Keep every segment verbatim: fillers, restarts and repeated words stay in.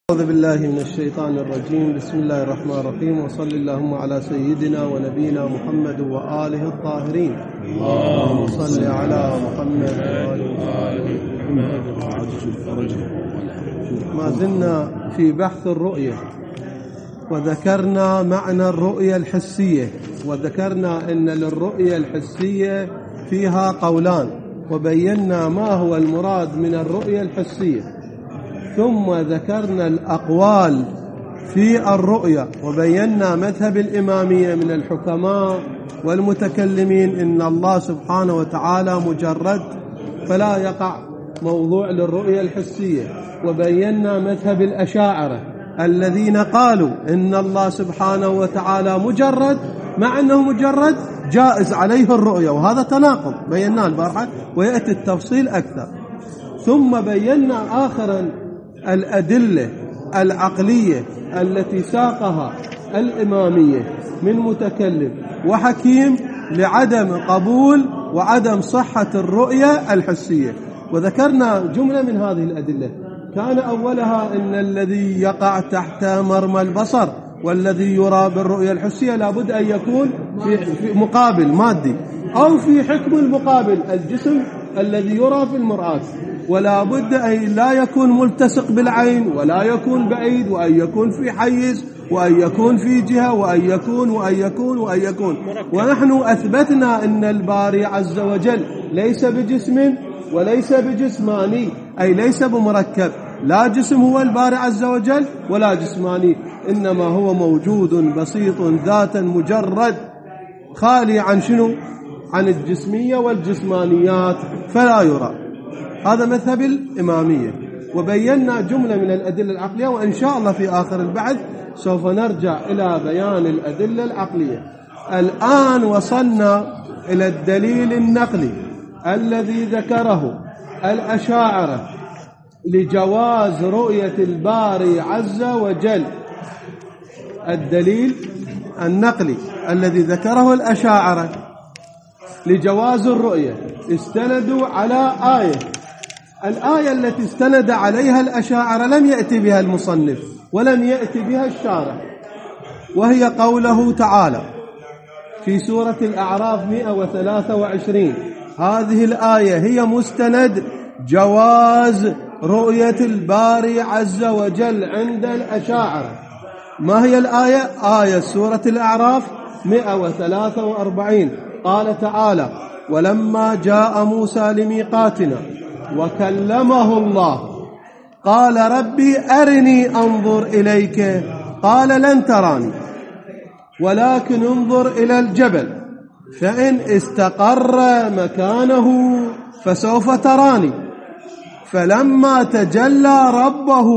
أعوذ بالله من الشيطان الرجيم. بسم الله الرحمن الرحيم، وصل اللهم على سيدنا ونبينا محمد وآله الطاهرين. اللهم صل على محمد وآله محمد. ما زلنا في بحث الرؤية، وذكرنا معنى الرؤية الحسية، وذكرنا أن للرؤية الحسية فيها قولان، وبينا ما هو المراد من الرؤية الحسية. ثم ذكرنا الأقوال في الرؤيا، وبينا مذهب الإمامية من الحكماء والمتكلمين إن الله سبحانه وتعالى مجرد فلا يقع موضوع للرؤيا الحسية. وبينا مذهب الأشاعرة الذين قالوا إن الله سبحانه وتعالى مجرد، مع أنه مجرد جائز عليه الرؤيا، وهذا تناقض بيناه البارحة ويأتي التفصيل أكثر. ثم بينا آخرا الأدلة العقلية التي ساقها الإمامية من متكلم وحكيم لعدم قبول وعدم صحة الرؤية الحسية، وذكرنا جملة من هذه الأدلة. كان أولها أن الذي يقع تحت مرمى البصر والذي يرى بالرؤية الحسية لابد أن يكون في مقابل مادي، أو في حكم المقابل الجسم الذي يرى في المرآة، ولا بد أن لا يكون ملتصق بالعين، ولا يكون بعيد، وأن يكون في حيز، وأن يكون في جهة، وأن يكون وأن يكون وأن يكون. ونحن أثبتنا أن الباري عز وجل ليس بجسم وليس بجسماني، أي ليس بمركب، لا جسم هو الباري عز وجل ولا جسماني، إنما هو موجود بسيط ذاتا مجرد خالي عن شنو؟ عن الجسمية والجسمانيات، فلا يرى. هذا مذهب الإمامية. وبينا جملة من الأدلة العقلية، وإن شاء الله في آخر البحث سوف نرجع إلى بيان الأدلة العقلية. الآن وصلنا إلى الدليل النقلي الذي ذكره الأشاعرة لجواز رؤية الباري عز وجل. الدليل النقلي الذي ذكره الأشاعرة لجواز الرؤية استندوا على آية. الآية التي استند عليها الأشاعرة لم يأتي بها المصنف ولم يأتي بها الشارح، وهي قوله تعالى في سورة الأعراف مئة وثلاثة وعشرين. هذه الآية هي مستند جواز رؤية الباري عز وجل عند الأشاعرة. ما هي الآية؟ آية سورة الأعراف مئة وثلاثة وأربعين. قال تعالى: ولما جاء موسى لميقاتنا وكلمه الله قال ربي أرني أنظر إليك قال لن تراني ولكن انظر إلى الجبل فإن استقر مكانه فسوف تراني فلما تجلى ربه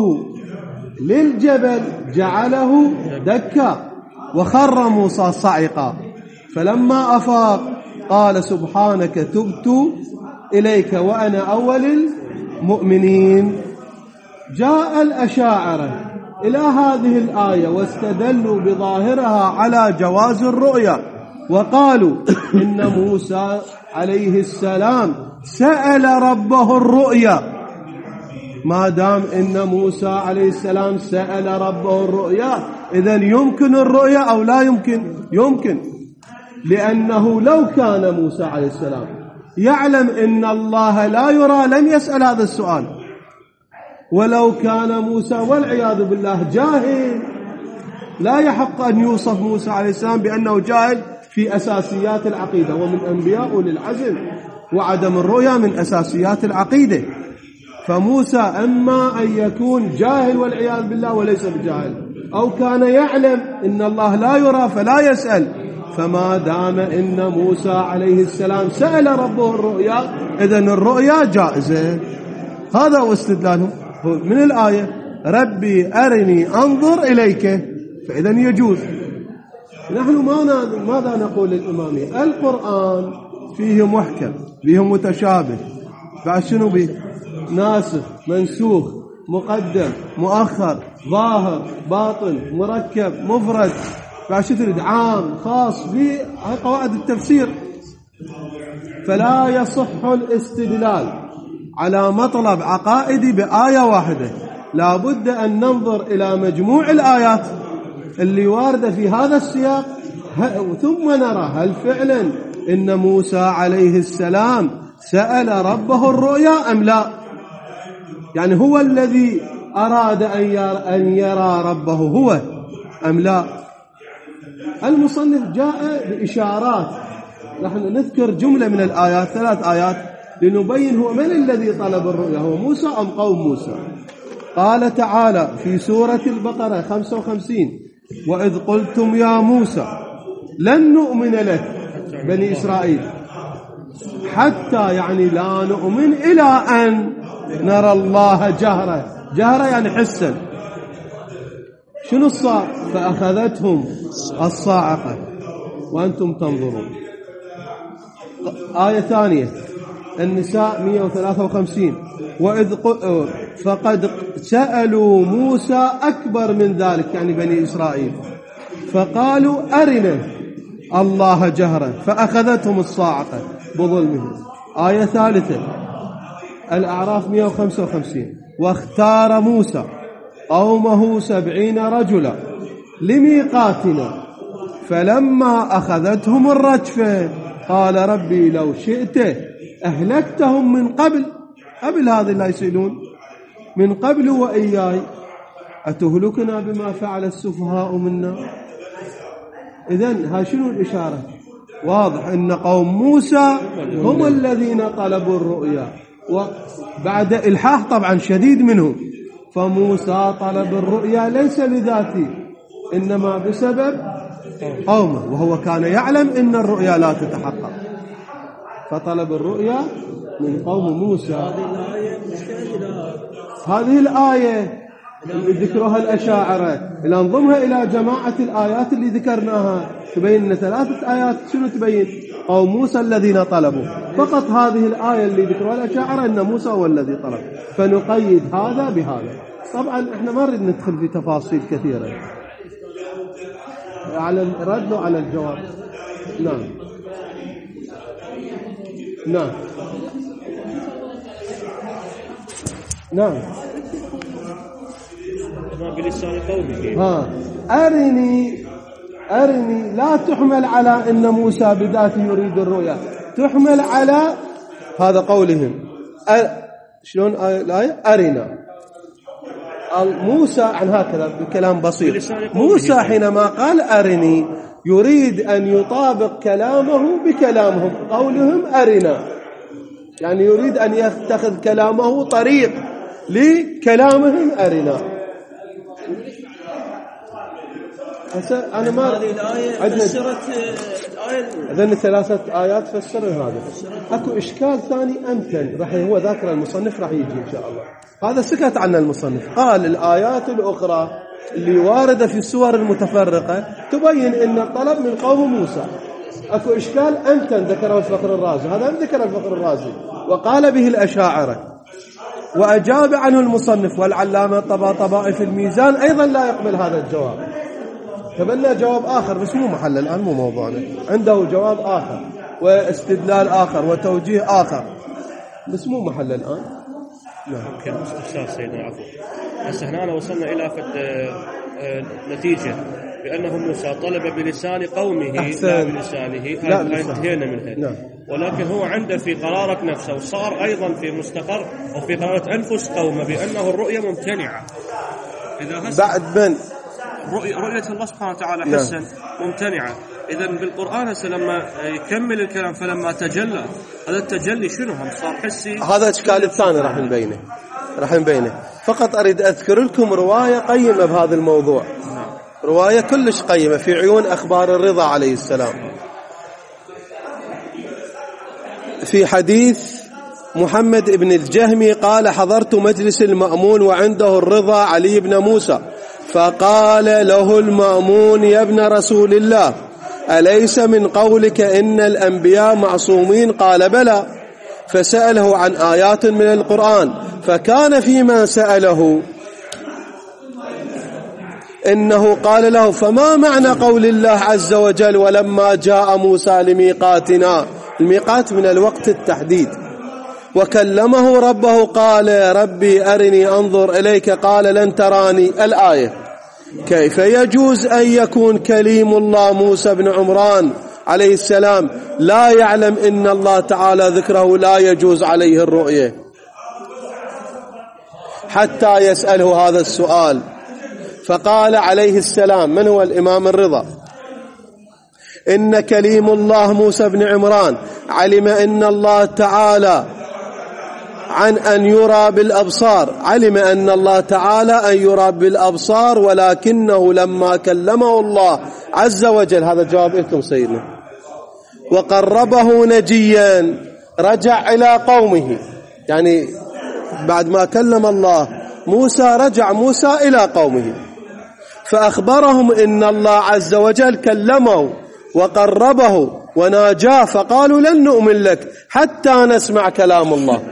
للجبل جعله دكا وخر موسى صعقا فلما أفاق قال سبحانك تبت إليك وأنا أول المؤمنين. جاء الأشاعرة إلى هذه الآية واستدلوا بظاهرها على جواز الرؤيا، وقالوا إن موسى عليه السلام سأل ربه الرؤيا. ما دام إن موسى عليه السلام سأل ربه الرؤيا، إذن يمكن الرؤيا أو لا يمكن؟ يمكن، لأنه لو كان موسى عليه السلام يعلم إن الله لا يرى لم يسأل هذا السؤال. ولو كان موسى والعياذ بالله جاهل، لا يحق أن يوصف موسى عليه السلام بأنه جاهل في أساسيات العقيدة، ومن أنبياء أولي العزم، وعدم الرؤيا من أساسيات العقيدة. فموسى إما أن يكون جاهل والعياذ بالله وليس بجاهل، أو كان يعلم إن الله لا يرى فلا يسأل. فما دام إن موسى عليه السلام سأل ربه الرؤيا، إذن الرؤيا جائزة. هذا هو استدلالهم من الآية: ربي أرني أنظر إليك، فإذن يجوز. نحن ماذا نقول للإمامية؟ القرآن فيه محكم، فيه متشابه، بعد شنو به؟ ناسخ، منسوخ، مقدم، مؤخر، ظاهر، باطن، مركب، مفرد، بعد شو تريد؟ عام، خاص، في قواعد التفسير. فلا يصح الاستدلال على مطلب عقائدي بآية واحدة، لابد أن ننظر إلى مجموع الآيات اللي واردة في هذا السياق، ثم نرى هل فعلا إن موسى عليه السلام سأل ربه الرؤيا أم لا. يعني هو الذي أراد أن يرى ربه هو أم لا. المصنف جاء بإشارات، نحن نذكر جملة من الآيات، ثلاث آيات، لنبين هو من الذي طلب الرؤيا، هو موسى أم قوم موسى. قال تعالى في سورة البقرة خمسة وخمسين: وإذ قلتم يا موسى لن نؤمن لك بني إسرائيل حتى، يعني لا نؤمن إلى أن نرى الله جهرة. جهرة يعني حسا. شنو الصار؟ فأخذتهم الصاعقة وأنتم تنظرون. آية ثانية النساء مئة وثلاثة وخمسين: وإذ فقد سألوا موسى أكبر من ذلك، يعني بني إسرائيل، فقالوا أرنا الله جهرا فأخذتهم الصاعقة بظلمهم. آية ثالثة الأعراف مئة وخمسة وخمسين: واختار موسى قومه سبعين رجلا لميقاتنا فلما أخذتهم الرجفة قال ربي لو شئت أهلكتهم من قبل، قبل هذا لا يسألون، من قبل وإياي أتهلكنا بما فعل السفهاء منا. إذن ها شنو الإشارة؟ واضح أن قوم موسى هم الذين طلبوا الرؤيا، وبعد إلحاح طبعا شديد منهم. فموسى طلب الرؤيا ليس لذاته، إنما بسبب قومه، وهو كان يعلم أن الرؤيا لا تتحقق، فطلب الرؤيا من قوم موسى. هذه الآية اللي ذكرها الأشاعرة إلى انضمها إلى جماعة الآيات اللي ذكرناها تبين أن ثلاثة آيات شنو تبين؟ قوم موسى الذين طلبوا. فقط هذه الآية اللي ذكرها الأشاعرة أن موسى هو الذي طلب، فنقيد هذا بهذا. طبعا احنا ما نريد ندخل في تفاصيل كثيرة على الرد وعلى الجواب. نعم نعم نعم بلسان قومه. ها أرني أرني لا تحمل على أن موسى بذاته يريد الرؤيا، تحمل على هذا قولهم. أ... شلون الآية؟ أرنا موسى عن هكذا بكلام بسيط. موسى حينما قال أرني يريد أن يطابق كلامه بكلامهم، قولهم أرنا يعني يريد أن يتخذ كلامه طريق لكلامهم أرنا. أنا ما هذه الآية فسرت الآية، أذن ثلاثة آيات فسر هذا. أكو إشكال ثاني أمكن راح هو ذاكر المصنف راح يجي إن شاء الله. هذا سكت عنه المصنف، قال الآيات الأخرى اللي واردة في السور المتفرقة تبين أن الطلب من قوم موسى. أكو إشكال أمكن ذكره الفخر الرازي، هذا ذكر الفخر الرازي وقال به الأشاعرة، وأجاب عنه المصنف والعلامة الطباطبائي في الميزان أيضا لا يقبل هذا الجواب. تبنى جواب آخر بس مو محل الآن، مو موضوعنا، عنده جواب آخر واستدلال آخر وتوجيه آخر بس مو محل الآن. نعم ممكن استفسار سيدنا عفو. هسه هنا وصلنا إلى فد نتيجة بأنه موسى طلب بلسان قومه أحسن. لا بلسانه، لا انتهينا منها. نعم. ولكن هو عنده في قرارة نفسه وصار أيضا في مستقر أو في قرارة أنفس قومه بأنه الرؤية ممتنعة. إذا بعد من رؤية, رؤية الله سبحانه وتعالى حسن نعم. ممتنعة. إذا بالقرآن هسه لما يكمل الكلام فلما تجلى، هذا التجلي شنو هم صار حسي؟ هذا إشكال الثاني راح نبينه راح نبينه فقط أريد أذكر لكم رواية قيمة بهذا الموضوع. نعم. رواية كلش قيمة في عيون أخبار الرضا عليه السلام. في حديث محمد بن الجهمي قال حضرت مجلس المأمون وعنده الرضا علي بن موسى، فقال له المأمون يا ابن رسول الله أليس من قولك إن الأنبياء معصومين؟ قال بلى. فسأله عن آيات من القرآن، فكان فيما سأله إنه قال له فما معنى قول الله عز وجل ولما جاء موسى لميقاتنا؟ الميقات من الوقت التحديد. وكلمه ربه قال ربي أرني أنظر إليك قال لن تراني. الآية. كيف يجوز أن يكون كليم الله موسى بن عمران عليه السلام لا يعلم إن الله تعالى ذكره لا يجوز عليه الرؤية حتى يسأله هذا السؤال؟ فقال عليه السلام، من هو الإمام الرضا، إن كليم الله موسى بن عمران علم إن الله تعالى عن أن يرى بالأبصار، علم أن الله تعالى أن يرى بالأبصار، ولكنه لما كلمه الله عز وجل، هذا جواب لكم سيدنا، وقربه نجيا رجع إلى قومه، يعني بعد ما كلم الله موسى رجع موسى إلى قومه فأخبرهم إن الله عز وجل كلمه وقربه وناجاه، فقالوا لن نؤمن لك حتى نسمع كلام الله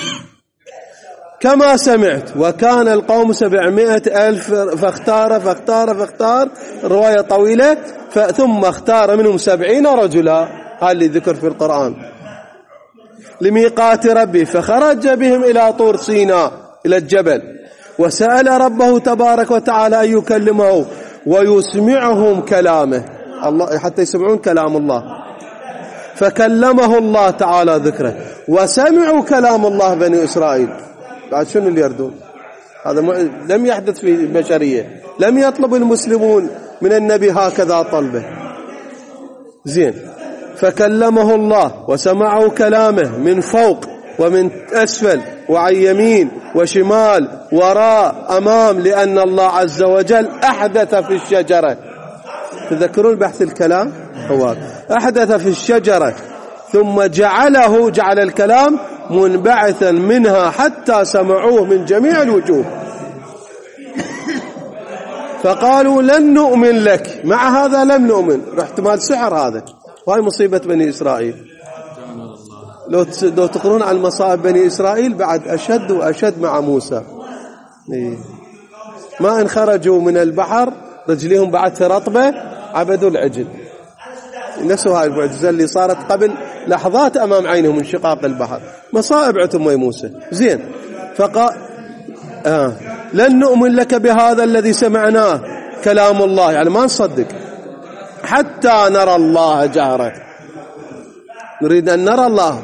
كما سمعت. وكان القوم سبعمائة ألف فاختار فاختار فاختار رواية طويلة، ثم اختار منهم سبعين رجلا، هذا اللي ذكر في القرآن، لميقات ربي، فخرج بهم إلى طور سيناء إلى الجبل، وسأل ربه تبارك وتعالى أن يكلمه ويسمعهم كلامه، الله حتى يسمعون كلام الله. فكلمه الله تعالى ذكره، وسمعوا كلام الله بني إسرائيل. بعد شنو اللي يردون؟ هذا لم يحدث في البشرية، لم يطلب المسلمون من النبي هكذا طلبه. زين. فكلمه الله وسمعوا كلامه من فوق ومن أسفل وعن يمين وشمال وراء أمام، لأن الله عز وجل أحدث في الشجرة، تذكرون بحث الكلام، هو أحدث في الشجرة ثم جعله جعل الكلام منبعثا منها حتى سمعوه من جميع الوجوه، فقالوا لن نؤمن لك، مع هذا لم نؤمن، احتمال سحر هذا، وهي مصيبة بني إسرائيل. لو لو تقرون عن مصائب بني إسرائيل بعد أشد وأشد مع موسى. ما إن خرجوا من البحر رجليهم بعد رطبة عبدوا العجل، نفسه هاي المعجزة اللي صارت قبل لحظات أمام عينهم من شقاق البحر، مصائب عتم موسى. زين. فقال آه. لن نؤمن لك بهذا الذي سمعناه كلام الله، يعني ما نصدق حتى نرى الله جهرة، نريد أن نرى الله.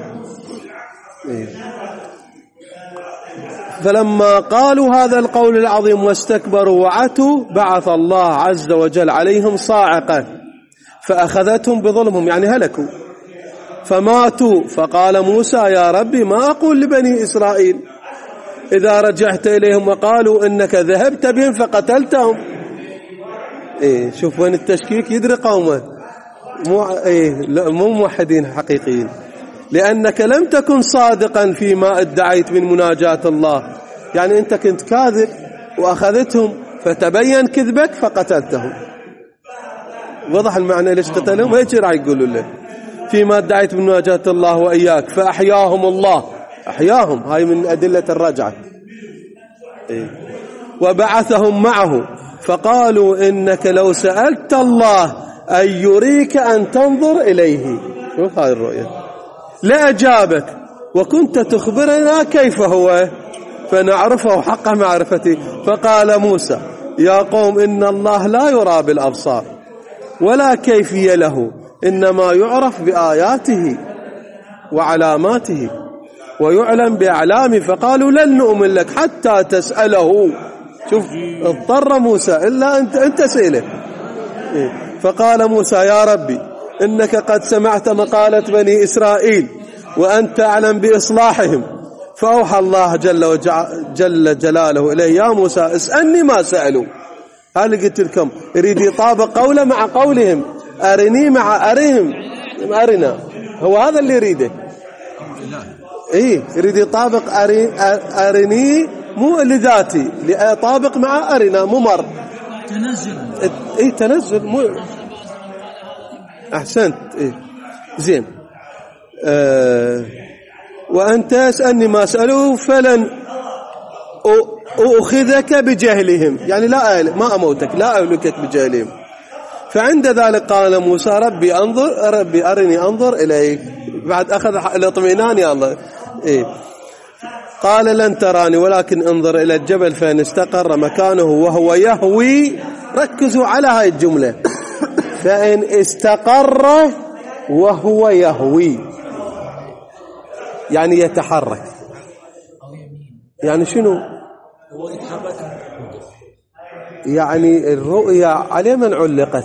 فلما قالوا هذا القول العظيم واستكبروا وعتوا بعث الله عز وجل عليهم صاعقة فأخذتهم بظلمهم، يعني هلكوا فماتوا. فقال موسى يا ربي ما أقول لبني إسرائيل إذا رجعت إليهم وقالوا إنك ذهبت بهم فقتلتهم. إيه شوف وين التشكيك، يدري قومه مو إيه مو موحدين حقيقيين، لأنك لم تكن صادقا فيما ادعيت من مناجاة الله، يعني أنت كنت كاذب وأخذتهم فتبين كذبك فقتلتهم. وضح المعنى ليش قتلهم؟ ايش راح يقولوا له؟ فيما ادعيت من مناجاة الله وإياك فأحياهم الله، أحياهم، هاي من أدلة الرجعة. إيه. وبعثهم معه فقالوا إنك لو سألت الله أن يريك أن تنظر إليه، شوف هاي الرؤية، لأجابك وكنت تخبرنا كيف هو فنعرفه حق معرفته. فقال موسى يا قوم إن الله لا يرى بالأبصار ولا كيفية له، إنما يعرف بآياته وعلاماته ويعلم بأعلامه. فقالوا لن نؤمن لك حتى تسأله. شوف اضطر موسى إلا أنت أنت سئله. فقال موسى يا ربي إنك قد سمعت مقالة بني إسرائيل وأنت أعلم بإصلاحهم. فأوحى الله جل, جل جلاله إليه يا موسى اسألني ما سألوا. هل قلت لكم يريد يطابق قوله مع قولهم، أرني مع أرهم، أرنا، هو هذا اللي يريده. إيه يريد يطابق أرني مو لذاتي، لأطابق مع أرنا ممر تنزل. إيه تنزل مو أحسنت. إيه زين. آه وأنت أسألني ما أسأله فلن أخذك بجهلهم، يعني لا ما أموتك، لا أهلكك بجهلهم. فعند ذلك قال موسى ربي أنظر ربي أرني أنظر إليك، بعد أخذ الاطمئنان يا الله. إيه قال لن تراني ولكن انظر إلى الجبل فإن استقر مكانه وهو يهوي. ركزوا على هاي الجملة، فإن استقر وهو يهوي يعني يتحرك. يعني شنو؟ يعني الرؤيا على من علقت؟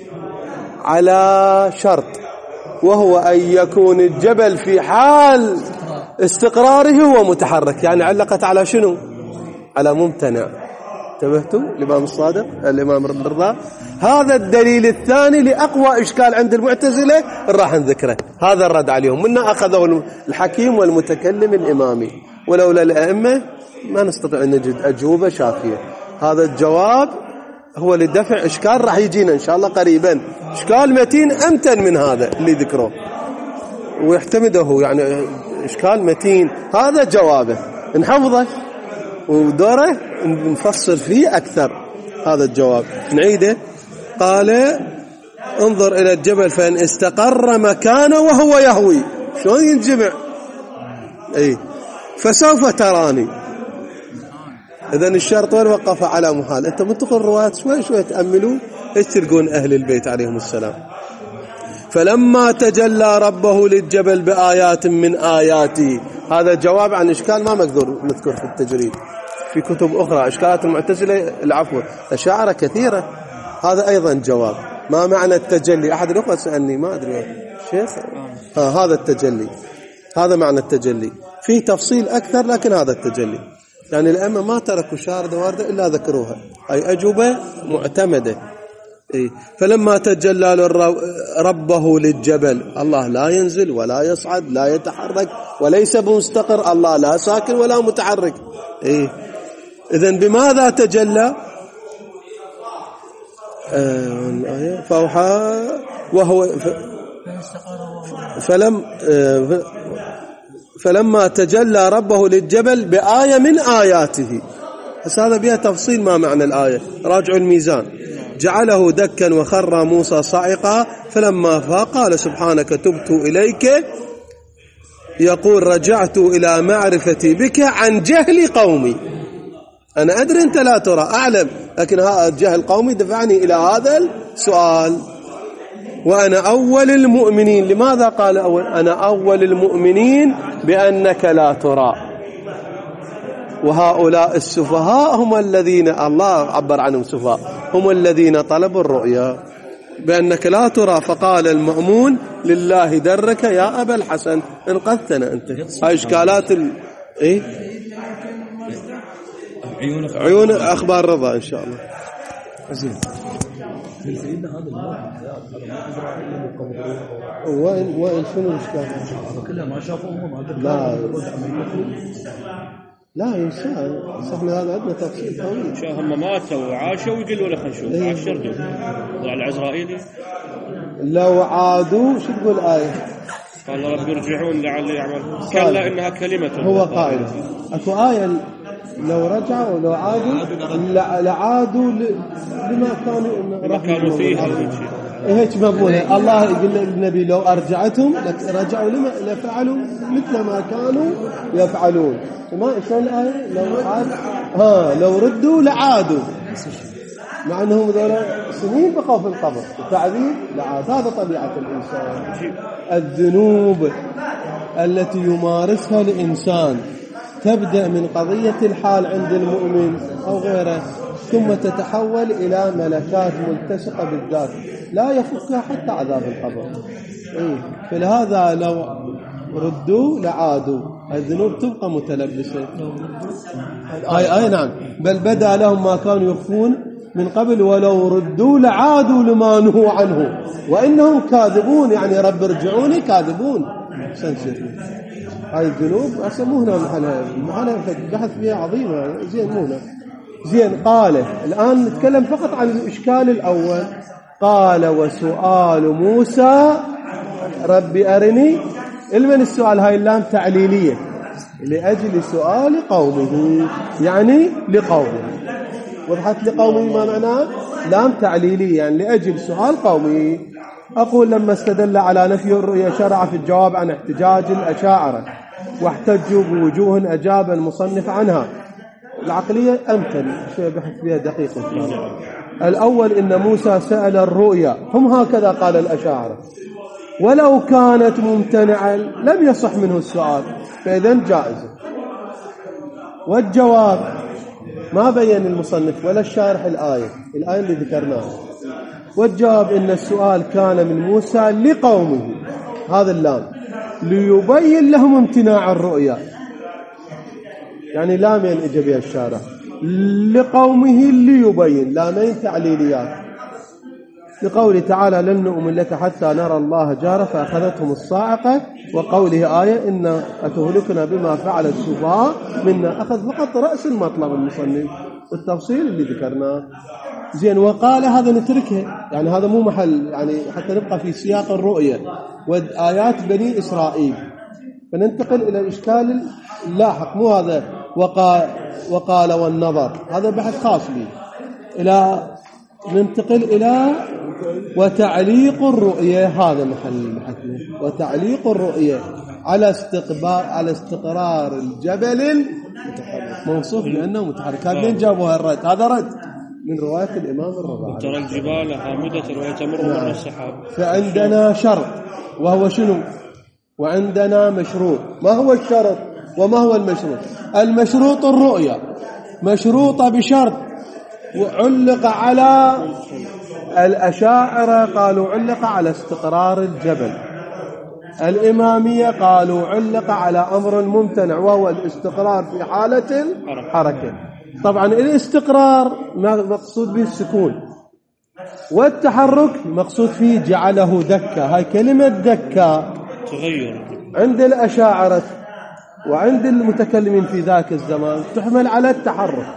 على شرط، وهو أن يكون الجبل في حال استقراره هو متحرك. يعني علقت على شنو؟ على ممتنع. انتبهتوا الإمام الصادق الإمام الرضا؟ هذا الدليل الثاني لأقوى إشكال عند المعتزلة راح نذكره. هذا الرد عليهم، منا أخذه الحكيم والمتكلم الإمامي، ولولا الأئمة ما نستطيع أن نجد أجوبة شافية. هذا الجواب هو لدفع إشكال راح يجينا إن شاء الله قريبا، إشكال متين أمتن من هذا اللي ذكره ويحتمده، يعني إشكال متين. هذا جوابه نحفظه ودوره نفصل فيه أكثر. هذا الجواب نعيده. قال انظر إلى الجبل فإن استقر مكانه وهو يهوي. شلون ينجمع؟ أي فسوف تراني. إذن الشرط وين وقف على محال. أنت منتقل الروايات شوي شوي تأملوا إيش تلقون أهل البيت عليهم السلام. فلما تجلى ربه للجبل بآيات من آياته. هذا جواب عن إشكال ما مقدور نذكر في التجريد في كتب أخرى. إشكالات المعتزلة العفو أشاعرة كثيرة. هذا أيضا جواب. ما معنى التجلي؟ أحد الأخوة سألني ما أدري شيخ. ها هذا التجلي، هذا معنى التجلي. فيه تفصيل أكثر لكن هذا التجلي. يعني الأئمة ما تركوا شاردة واردة إلا ذكروها. أي أجوبة معتمدة. إيه؟ فلما تجلى ربه للجبل، الله لا ينزل ولا يصعد لا يتحرك وليس بمستقر، الله لا ساكن ولا متحرك. إيه؟ إذن بماذا تجلى؟ آه فأوحى وهو فلم آه فلما تجلى ربه للجبل بآية من آياته. بس هذا بها تفصيل ما معنى الآية. راجعوا الميزان. جعله دكا وخر موسى صاعقا فلما فاق قال سبحانك تبت إليك. يقول رجعت إلى معرفتي بك عن جهل قومي. أنا أدري أنت لا ترى أعلم، لكن هذا الجهل قومي دفعني إلى هذا السؤال. وأنا أول المؤمنين. لماذا قال أول؟ أنا أول المؤمنين بأنك لا ترى. وهؤلاء السفهاء هم الذين الله عبر عنهم سفهاء، هم الذين طلبوا الرؤيا بأنك لا ترى. فقال المأمون لله درك يا أبا الحسن انقذتنا أنت. هاي إشكالات ال... إيه؟ عيون أخبار رضا إن شاء الله. زين. وين وين شنو الإشكال؟ كلها ما شافوهم. لا لا إنسان صحنا هذا عندنا تفصيل طويل. شو هم ماتوا وعاشوا ويقولوا له خلنا نشوف عشرتوا على العزرائيلي. لو عادوا شو تقول آية؟ قال رب يرجعون لعل يعمل. كلا إنها كلمة هو قائل. أكو آية لو رجعوا لو عادوا لعادوا لما كانوا كانوا فيه. هيك مضمونها. الله يقول للنبي لو أرجعتهم رجعوا لما لفعلوا مثل ما كانوا يفعلون. ما شلون الآية؟ لو عاد ها لو ردوا لعادوا، مع أنهم ذولا سنين بقوا في القبر التعذيب لعاد. هذا طبيعة الإنسان. الذنوب التي يمارسها الإنسان تبدأ من قضية الحال عند المؤمن أو غيره، ثم تتحول إلى ملكات ملتصقة بالذات لا يفكها حتى عذاب القبر. إيه؟ فلهذا لو ردوا لعادوا. الذنوب تبقى متلبسة. أي أي نعم. بل بدأ لهم ما كانوا يخفون من قبل ولو ردوا لعادوا لما نهوا عنه وإنهم كاذبون. يعني رب ارجعوني كاذبون. سنسير هاي الذنوب أسموهنا محلها محلها بحث فيها عظيمة. زين مونا زين. قال الآن نتكلم فقط عن الإشكال الأول. قال وسؤال موسى ربي أرني. المن السؤال هاي اللام تعليلية لأجل سؤال قومه، يعني لقومه. وضحت لقومه ما معناه؟ لام تعليلية يعني لأجل سؤال قومه. أقول لما استدل على نفي الرؤيا شرع في الجواب عن احتجاج الأشاعرة واحتجوا بوجوه أجاب المصنف عنها. العقلية أمثل شوية بحث فيها دقيق فيها. الأول إن موسى سأل الرؤيا، هم هكذا قال الأشاعرة، ولو كانت ممتنعة لم يصح منه السؤال، فإذن جائزة. والجواب ما بين المصنف ولا الشارح الآية الآية اللي ذكرناها، والجواب إن السؤال كان من موسى لقومه، هذا اللام، ليبين لهم امتناع الرؤيا، يعني لامين إجا بها الشارح، لقومه ليبين، لامين تعليليات، لقوله تعالى لن نؤمن لك حتى نرى الله جارة فأخذتهم الصاعقة، وقوله آية إن أتهلكنا بما فعل السفهاء منا، أخذ فقط رأس المطلب المصنف والتفصيل اللي ذكرناه. زين، وقال هذا نتركه، يعني هذا مو محل، يعني حتى نبقى في سياق الرؤية وآيات بني إسرائيل، فننتقل إلى الإشكال اللاحق، مو هذا وقال, وقال والنظر، هذا بحث خاص به. إلى ننتقل إلى وتعليق الرؤية، هذا محل بحثنا، وتعليق الرؤية على استقبال على استقرار الجبل موصوف بأنه متحرك. هذا من جابوا الرد؟ هذا رد من رواية الإمام الرباعي، ترى الجبال هامدة وتمر مر السحاب. فعندنا شرط وهو شنو؟ وعندنا مشروط. ما هو الشرط وما هو المشروط؟ المشروط الرؤية مشروطة بشرط، وعلق على الأشاعرة قالوا علق على استقرار الجبل، الإمامية قالوا علق على أمر ممتنع وهو الاستقرار في حالة الحركة. طبعا الاستقرار مقصود به السكون، والتحرك مقصود فيه جعله دكة. هاي كلمة دكة تغير عند الأشاعرة وعند المتكلمين في ذاك الزمان تحمل على التحرك.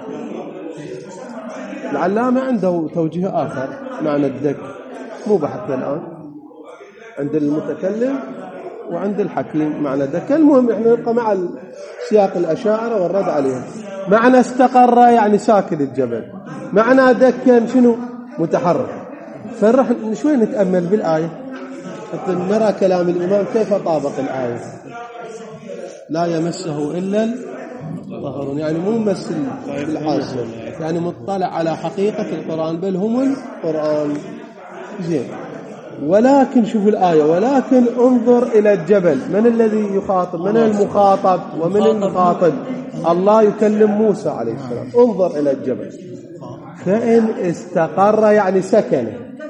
العلامة عنده توجيه آخر معنى الدك، مو بحثنا الآن، عند المتكلم وعند الحكيم معنى دك. المهم احنا نبقى مع سياق الأشاعرة والرد عليهم. معنى استقر يعني ساكن الجبل، معنى دك شنو؟ متحرك. فنروح شوي نتأمل بالآية حتى نرى كلام الإمام كيف طابق الآية. لا يمسه إلا الطاهرون، يعني مو ممثل بالحاسة، يعني مطلع على حقيقة القرآن، بل هم القرآن. زين، ولكن شوف الآية، ولكن انظر إلى الجبل. من الذي يخاطب؟ من المخاطب ومن المخاطب؟ الله يكلم موسى عليه السلام. انظر إلى الجبل فإن استقر يعني سكن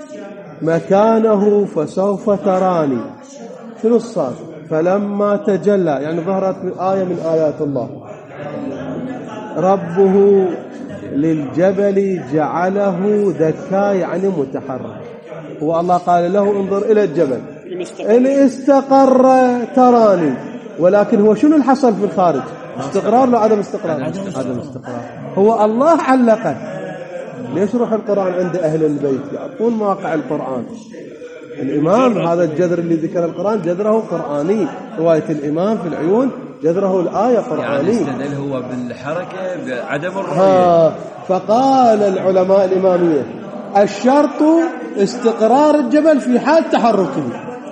مكانه فسوف تراني. شنو الصار؟ فلما تجلى يعني ظهرت آية من آيات الله، ربه للجبل جعله دكا يعني متحرك. هو الله قال له انظر إلى الجبل إن استقر تراني، ولكن هو شنو الحصل في الخارج؟ استقرار لا عدم استقرار؟ عدم استقرار. هو الله علقه. ليش روح القرآن عند أهل البيت يعطون مواقع القرآن؟ الإمام هذا الجذر اللي ذكر القرآن جذره قرآني، رواية الإمام في العيون جذره الآية قرآني، يعني استدل هو بالحركة بعدم الرؤية. فقال العلماء الإمامية الشرط استقرار الجبل في حال تحركه،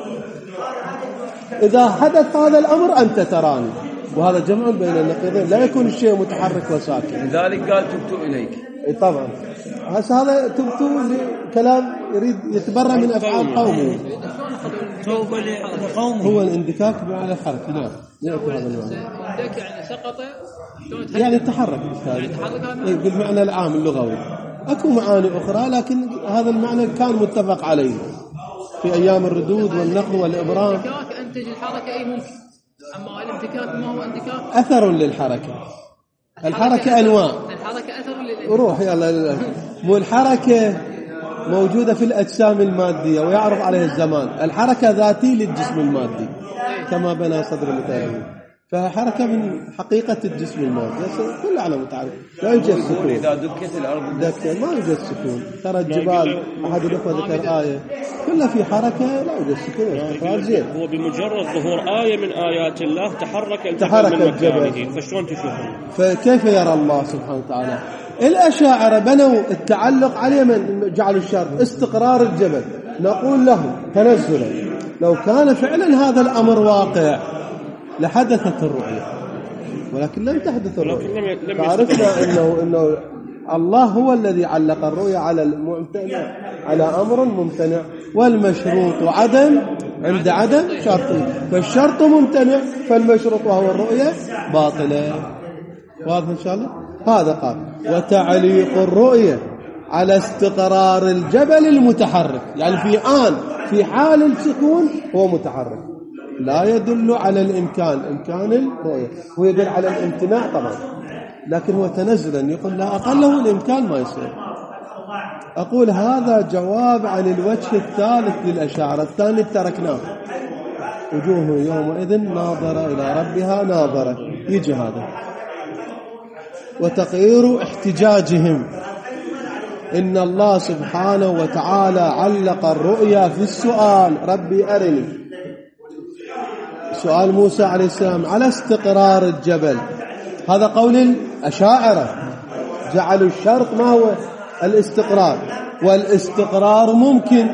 إذا حدث هذا الأمر أنت تراني، وهذا جمع بين النقيضين، لا يكون الشيء متحرك وساكن. لذلك قال تبت إليك. طبعا هسه هذا تبتو لكلام يريد يتبرع من أفعال قومه، هو الاندكاك على الحركة. نعم يأتي هذا المعنى، يعني سقط يعني تحرك بالمعنى العام اللغوي. أكو معاني أخرى لكن هذا المعنى كان متفق عليه في أيام الردود والنقل والإبرام. الانتكاك أنتج الحركة أي ممكن، أما الانتكاك ما هو انتكاك أثر للحركة. الحركة أنواع، الحركة أثر للانتكاك. روح يلا. مو الحركة موجودة في الأجسام المادية ويعرف عليها الزمان، الحركة ذاتي للجسم المادي كما بنى صدر المتعلم، فحركة من حقيقة الجسم المادي كل على متعرف. لا يوجد سكون إذا دكت الأرض دكت، ما يوجد سكون. ترى الجبال أحد الأخوة ذكر آية كلها في حركة لا يوجد سكون. هو بمجرد ظهور آية من آيات الله تحرك الجبل تحرك من الجبل. مكانه، فشلون تشوفون؟ فكيف يرى الله سبحانه وتعالى؟ الأشاعرة بنوا التعلق عليه من جعلوا الشرط استقرار الجبل. نقول له تنزلا، لو كان فعلا هذا الأمر واقع لحدثت الرؤية، ولكن لم تحدث الرؤية. لم- لم فعرفنا إنه إنه الله هو الذي علق الرؤية على الممتنع، على أمر ممتنع، والمشروط عدم عند عدم شرط، فالشرط ممتنع فالمشروط وهو الرؤية باطلة. واضح إن شاء الله؟ هذا قال وتعليق الرؤية على استقرار الجبل المتحرك، يعني في آن في حال السكون هو متحرك، لا يدل على الإمكان، إمكان الرؤية، هو يدل على الامتناع طبعا، لكن هو تنزلا يقول لا أقله الإمكان ما يصير. أقول هذا جواب عن الوجه الثالث للأشاعرة، الثاني تركناه، وجوه يومئذ ناظرة إلى ربها ناظرة، يجي هذا. وتقرير احتجاجهم إن الله سبحانه وتعالى علق الرؤيا في السؤال ربي أرني، سؤال موسى عليه السلام على استقرار الجبل، هذا قول الأشاعرة، جعلوا الشرط ما هو الاستقرار، والاستقرار ممكن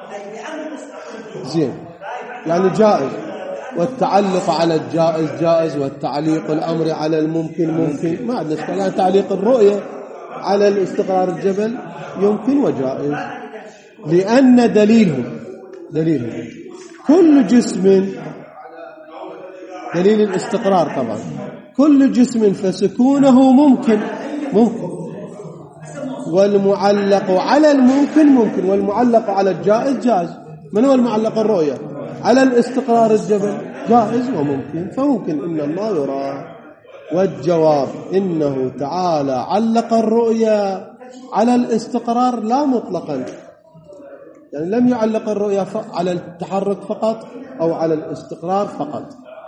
زين يعني جائز، والتعلق على الجائز جائز، والتعليق الأمر على الممكن ممكن، ما عندنا يعني تعليق الرؤية على الاستقرار الجبل يمكن وجائز، لأن دليلهم دليلهم كل جسم، دليل الاستقرار طبعا، كل جسم فسكونه ممكن ممكن، والمعلق على الممكن ممكن، والمعلق على الجائز جائز. من هو المعلق؟ الرؤية على الاستقرار الجبل جائز وممكن، فممكن إن الله يرى. والجواب إنه تعالى علق الرؤيا على الاستقرار لا مطلقا، يعني لم يعلق الرؤيا على التحرك فقط أو على الاستقرار فقط،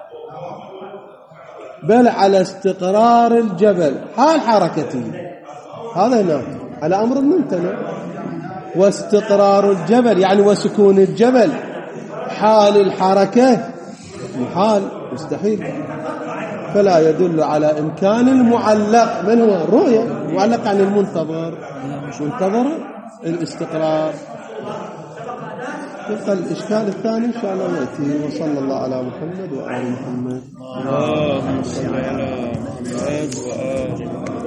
بل على استقرار الجبل حال حركته، هذا هنا على أمر ممتنع. واستقرار الجبل يعني وسكون الجبل حال الحركة محال مستحيل، فلا يدل على إمكان المعلق. من هو؟ الرؤية، المعلق عن المنتظر، منتظر الاستقرار. يبقى الإشكال الثاني إن شاء الله يأتي. وصلى الله على محمد وآل محمد. اللهم صل على محمد وآل محمد.